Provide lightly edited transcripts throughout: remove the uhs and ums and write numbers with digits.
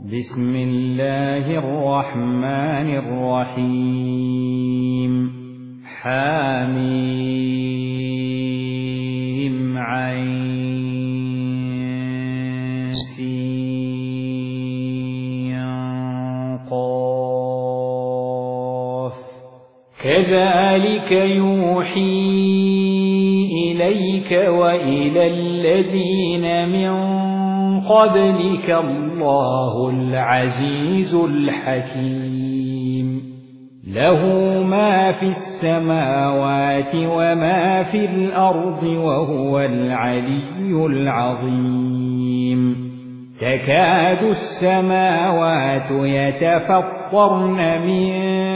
بسم الله الرحمن الرحيم حميم عين سين قاف كذلك يوحي إليك وإلى الذين من قبلك الله العزيز الحكيم له ما في السماوات وما في الأرض وهو العلي العظيم تكاد السماوات يتفطرن من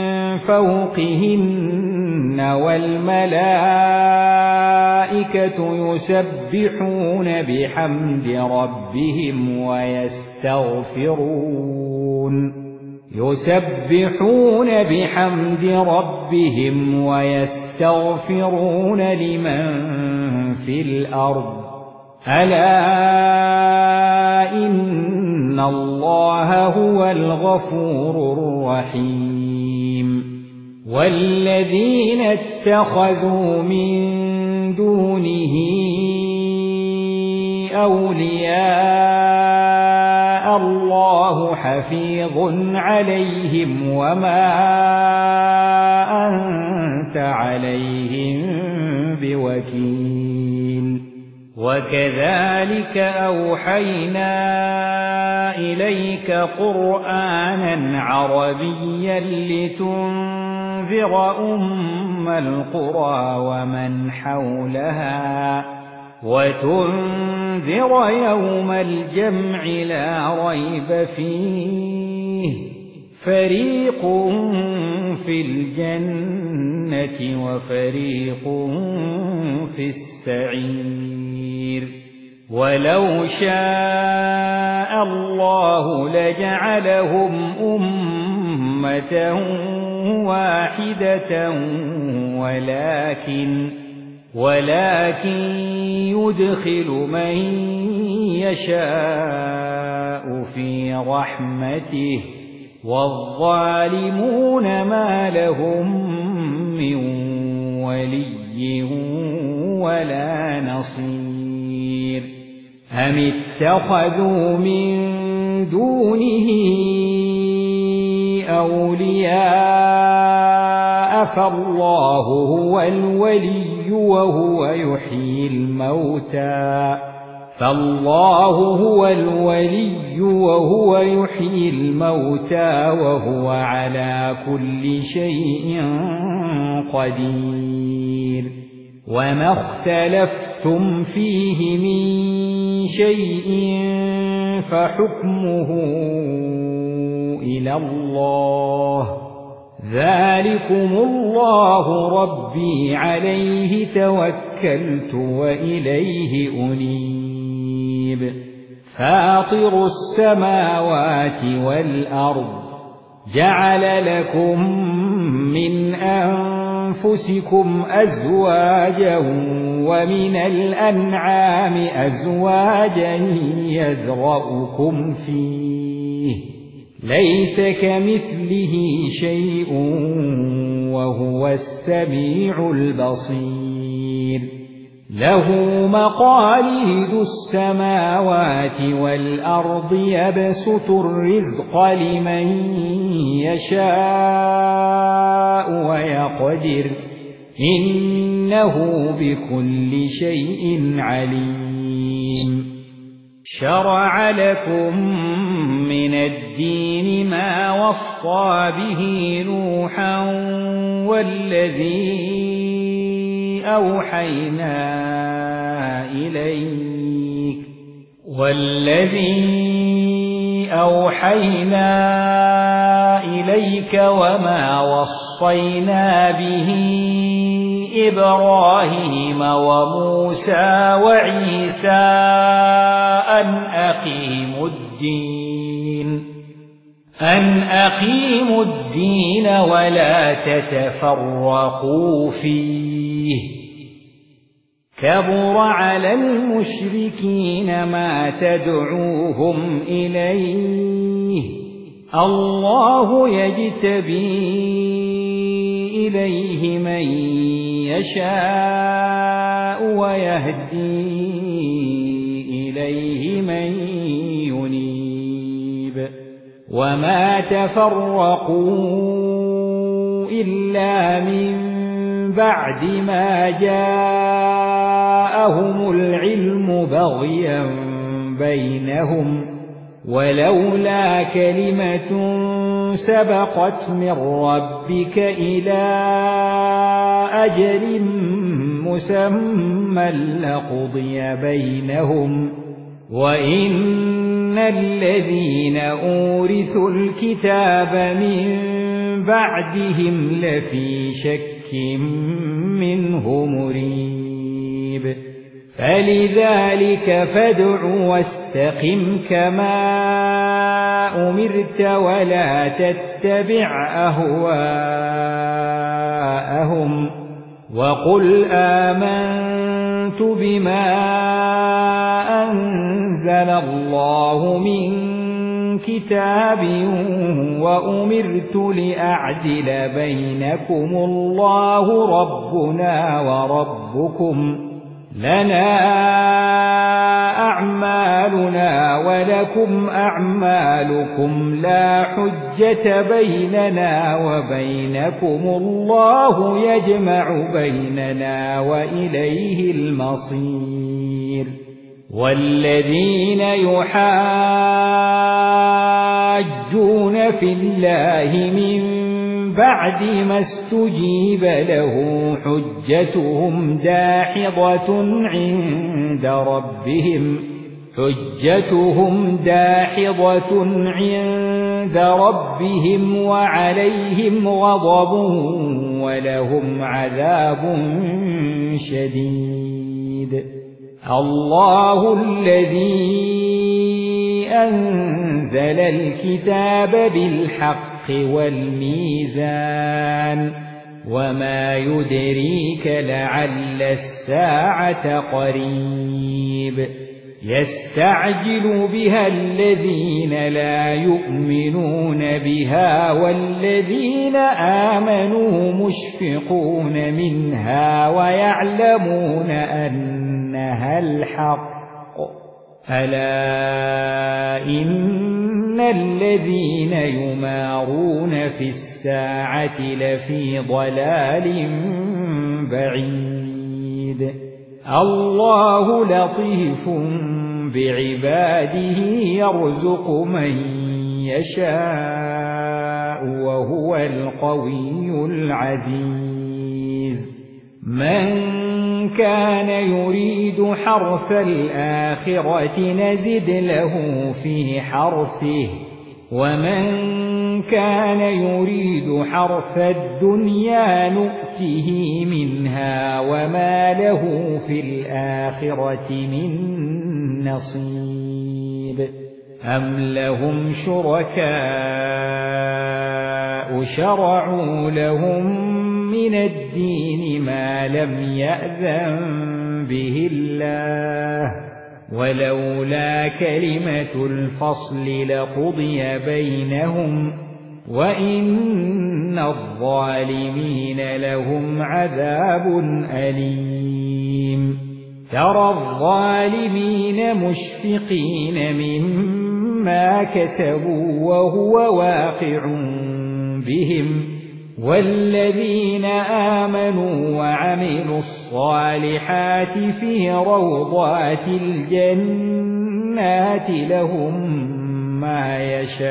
فوقهن والملائكة يسبحون بحمد ربهم ويستغفرون لمن في الأرض ألا إن الله هو الغفور الرحيم والذين اتخذوا من دونه أولياء الله حفيظ عليهم وما أنت عليهم بوكيل وكذلك أوحينا إليك قرآنا عربيا لتنذر أم القرى ومن حولها وتنذر يوم الجمع لا ريب فيه فريق في الجنة وفريق في السعير ولو شاء الله لجعلهم أمة واحدة ولكن يدخل من يشاء في رحمته والظالمون ما لهم من ولي ولا نصير أم اتخذوا من دونه أولياء فالله هو الولي وهو يحيي الموتى وهو على كل شيء قدير وما اختلفتم فيه من شيء فحكمه إلى الله ذلكم الله ربي عليه توكلت وإليه أنيب فاطر السماوات والأرض جعل لكم من أنفسكم أزواجا ومن الأنعام أزواجا يذرأكم فيه ليس كمثله شيء وهو السميع البصير له مقاليد السماوات والأرض يبسط الرزق لمن يشاء ويقدر إنه بكل شيء عليم شرع لكم من الدين ما وصى به نوحا والذي أوحينا إليك وما وصينا به إبراهيم وموسى وعيسى أن أقيموا الدين ولا تتفرقوا فيه كبر على المشركين ما تدعوهم إليه الله يجتبي إليه من يشاء ويهدي إليه من ينيب وما تفرقوا إلا من بعد ما جاءهم العلم بغيا بينهم ولولا كلمة سبقت من ربك إلى أجل مسمى لقضي بينهم وإن الذين أورثوا الكتاب من بعدهم لفي شك منه مريب فلذلك فادع واستقم كما أمرت ولا تتبع أهواءهم وقل آمنت بما أنزل الله من كتاب وأمرت لأعدل بينكم الله ربنا وربكم لنا أعمالنا ولكم أعمالكم لا حجة بيننا وبينكم الله يجمع بيننا وإليه المصير والذين يحاجون في الله من بعد ما استجيب له حجتهم داحضة عند ربهم وعليهم غضب ولهم عذاب شديد الله الذي أنزل الكتاب بالحق والميزان وما يدريك لعل الساعة قريب يستعجل بها الذين لا يؤمنون بها والذين آمنوا مشفقون منها ويعلمون أنها الحق ألا إن الذين يمارون في الساعة لفي ضلال بعيد الله لطيف بعباده يرزق من يشاء وهو القوي العزيز من كان يريد حرث الآخرة نزد له في حرثه ومن كان يريد حرث الدنيا نؤته منها وما له في الآخرة من نصيب أم لهم شركاء شرعوا لهم من الدين ما لم يأذن به الله ولولا كلمة الفصل لقضي بينهم وإن الظالمين لهم عذاب أليم ترى الظالمين مشفقين مما كسبوا وهو واقع بهم والذين آمنوا وعملوا الصالحات في روضات الجنات لهم ما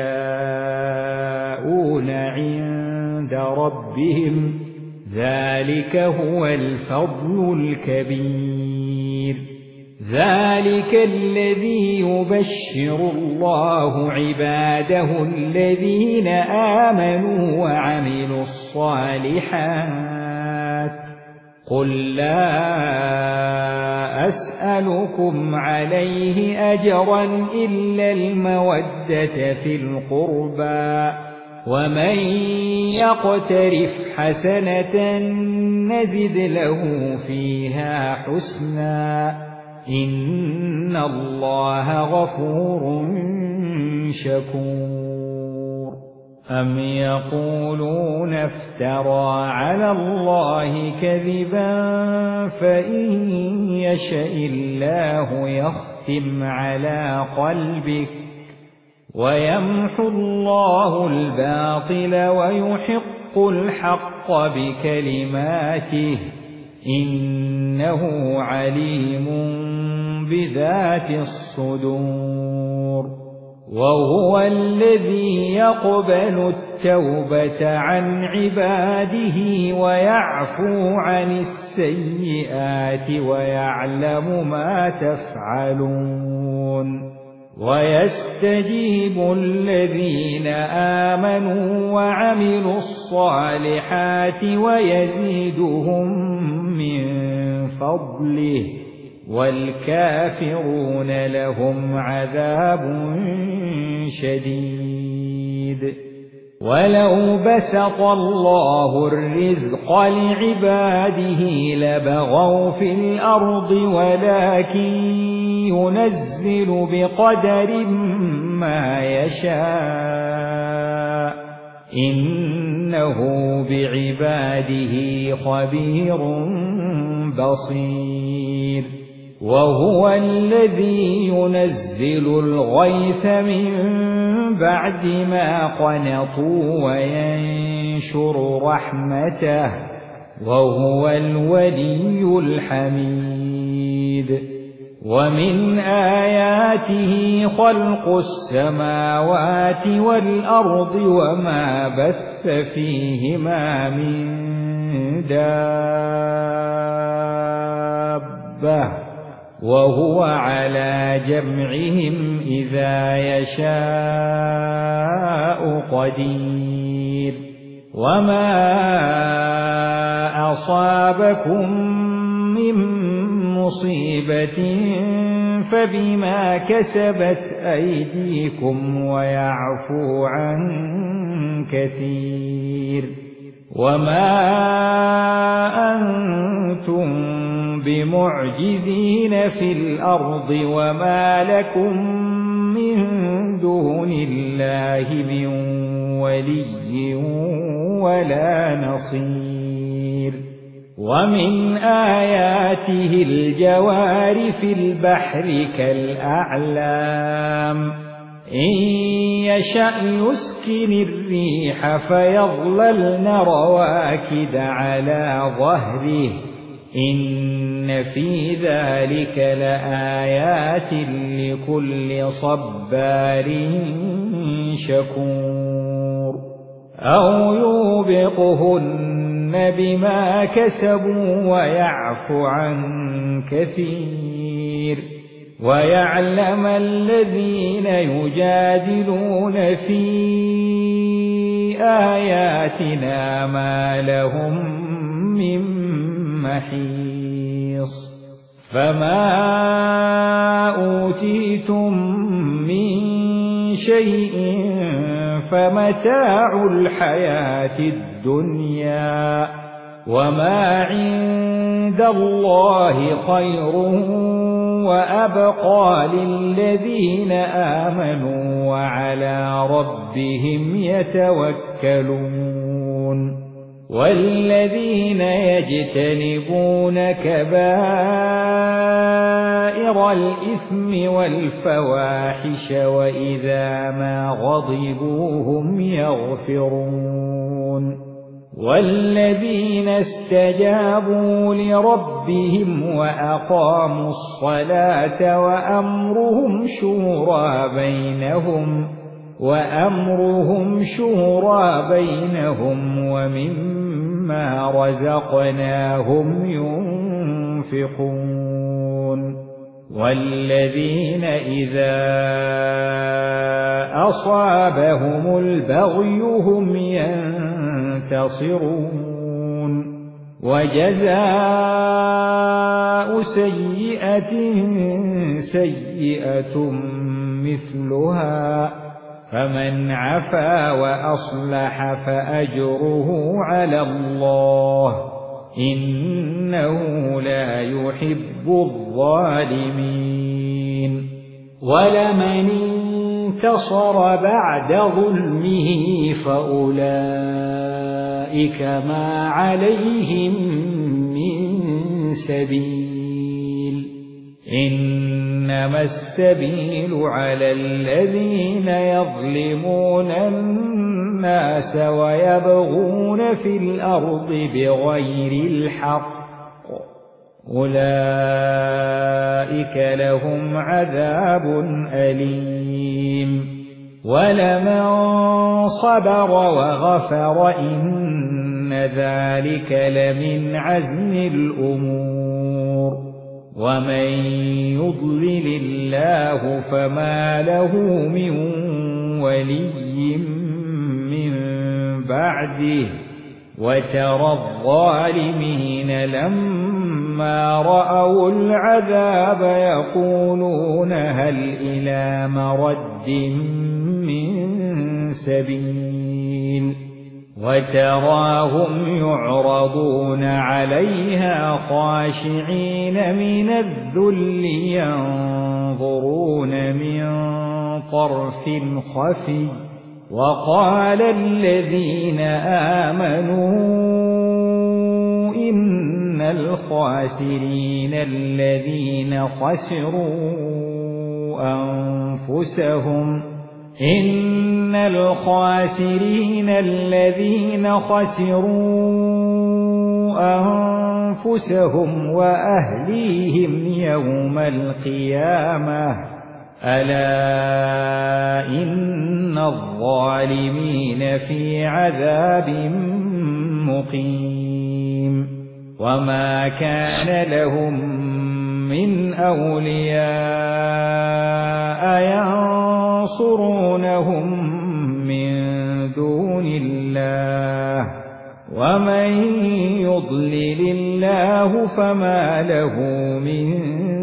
يشاءون عند ربهم ذلك هو الفضل الكبير ذلك الذي يبشر الله عباده الذين آمنوا وعملوا الصالحات قل لا أسألكم عليه أجرا إلا المودة في القربى ومن يقترف حسنة نزد له فيها حسنا إن الله غفور شكور أَمْ يَقُولُونَ افْتَرَىٰ عَلَى اللَّهِ كَذِبًا فَإِن يَشَإِ اللَّهُ يَخْتِمْ عَلَىٰ قَلْبِكَ وَيَمْحُو اللَّهُ الْبَاطِلَ وَيُحِقُّ الْحَقَّ بِكَلِمَاتِهِ إِنَّهُ عَلِيمٌ بِذَاتِ الصُّدُورِ وَهُوَ الَّذِي يَقْبَلُ التَّوْبَةَ عَنْ عِبَادِهِ وَيَعْفُو عَنِ السَّيِّئَاتِ وَيَعْلَمُ مَا تَفْعَلُونَ وَيَسْتَجِيبُ الَّذِينَ آمَنُوا وَعَمِلُوا الصَّالِحَاتِ وَيَزِيدُهُم مِّن فَضْلِهِ وَالْكَافِرُونَ لَهُمْ عَذَابٌ شَدِيدٌ وَلَوْ بَسَطَ اللَّهُ الرِّزْقَ لِعِبَادِهِ لَبَغَوْا فِي الْأَرْضِ وَلَكِن يُنَزِّلُ بِقَدَرٍ مَّا يَشَاءُ إِنَّهُ بِعِبَادِهِ خَبِيرٌ بَصِيرٌ وَهُوَ الَّذِي يُنَزِّلُ الْغَيْثَ مِن بَعْدِ مَا قَنَطُوا وَيَنشُرُ رَحْمَتَهُ وَهُوَ الْوَلِيُّ الْحَمِيدُ وَمِنْ آيَاتِهِ خَلْقُ السَّمَاوَاتِ وَالْأَرْضِ وَمَا بَثَّ فِيهِمَا مِن دَابَّةٍ وَهُوَ عَلَى جَمْعِهِمْ إِذَا يَشَاءُ قَدِيرٌ وَمَا أَصَابَكُم مِّن مُّصِيبَةٍ فَبِمَا كَسَبَتْ أَيْدِيكُمْ وَيَعْفُو عَن كَثِيرٍ وَمَا أَنتُم بِمُعْجِزِينَ فِي الْأَرْضِ وَمَا لَكُم مِّن دُونِ اللَّهِ مِن وَلِيٍّ وَلَا نَصِيرٍ وَمِنْ آيَاتِهِ الْجَوَارِ فِي الْبَحْرِ كَالْأَعْلَامِ إِن يَشَأْ يُسْكِنِ الرِّيحَ فَيَظْلَلْنَ رَوَاكِدَ عَلَى ظَهْرِهِ إِنَّ في ذَلِكَ لَآيَاتٍ لِكُلِّ صَبَّارٍ شَكُورٍ أَوْ يُوبِقْهُنَّ بِمَا كَسَبُوا وَيَعْفُ عَن كَثِيرٍ وَيَعْلَمَ الَّذِينَ يُجَادِلُونَ فِي آيَاتِنَا مَا لَهُم مِّن محيص فما أوتيتم من شيء فمتاع الحياة الدنيا وما عند الله خير وأبقى للذين آمنوا وعلى ربهم يتوكلون والذين يجتنبون كبائر الإثم والفواحش وإذا ما غضبوا هم يغفرون والذين استجابوا لربهم وأقاموا الصلاة وأمرهم شورى بينهم ومما رزقناهم ينفقون والذين إذا أصابهم البغي هم ينتصرون وجزاء سيئة سيئة مثلها فمن عفا وأصلح فأجره على الله إنه لا يحب الظالمين ولمن انتصر بعد ظلمه فأولئك ما عليهم من سبيل إنما السبيل على الذين يظلمون الناس ويبغون في الأرض بغير الحق أولئك لهم عذاب أليم ولمن صبر وغفر إن ذلك لمن عزم الأمور ومن يضلل الله فما له من ولي من بعده وترى الظالمين لما رأوا العذاب يقولون هل إلى مرد من سبيل وتراهم يعرضون عليها خاشعين من الذل ينظرون من طرف خفي وقال الذين آمنوا إن الخاسرين الذين خسروا أنفسهم وأهليهم يوم القيامة ألا إن الظالمين في عذاب مقيم وما كان لهم من أولياء ينصرونهم من دون الله ومن يضلل الله فما له من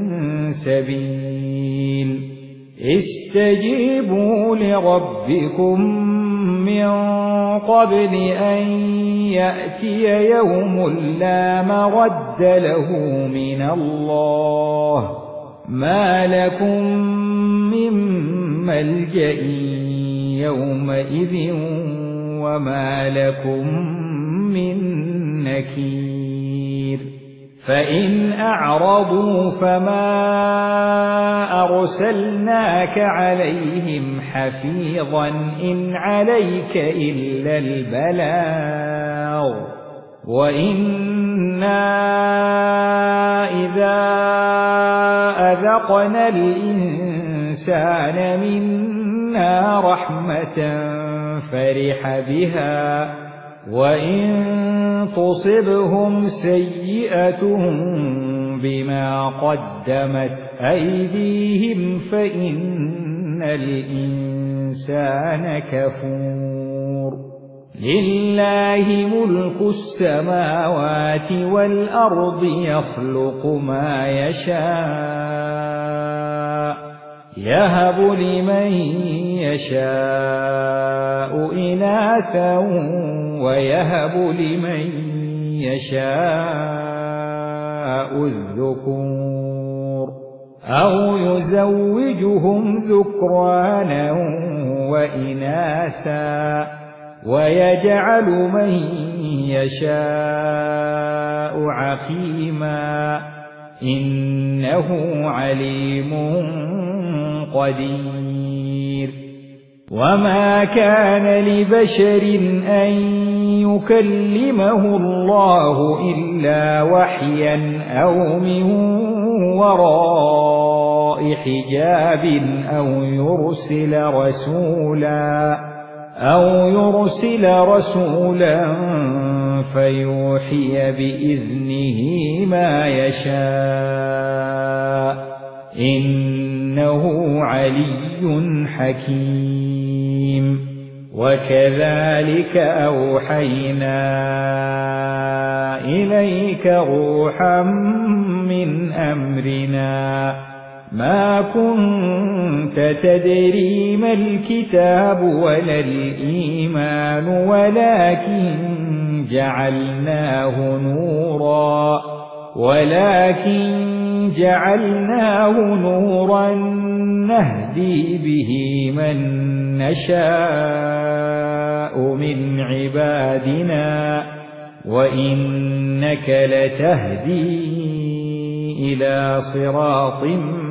سبيل استجيبوا لربكم من قبل أن يأتي يوم لا مرد له من الله ما لكم من ملجأ يومئذ وما لكم من نكير فإن أعرضوا فما أرسلناك عليهم حفيظا إن عليك إلا البلاغ وإنا إذا أذقنا الإنسان منا رحمة فرح بها وإن تصبهم سيئة بما قدمت أيديهم فإن الإنسان كفور لله ملك السماوات والأرض يخلق ما يشاء يهب لمن يشاء إناثا ويهب لمن يشاء الذكور أو يزوجهم ذكرانا وإناثا ويجعل من يشاء عقيما إنه عليم قدير وما كان لبشر أن يكلمه الله إلا وحيا أو من وراء حجاب أو يرسل رسولا فيوحي بإذنه ما يشاء إنه علي حكيم وكذلك أوحينا إليك روحا من أمرنا ما كنت تدري ما الكتاب ولا الإيمان ولكن جعلناه نورا ولكن جعلناه نورا نهدي به من نشاء من عبادنا وإنك لتهدي إلى صراط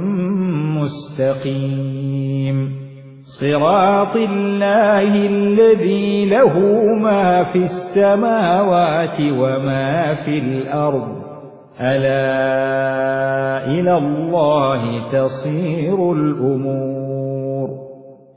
مستقيم صراط الله الذي له ما في السماوات وما في الأرض ألا إلى الله تصير الأمور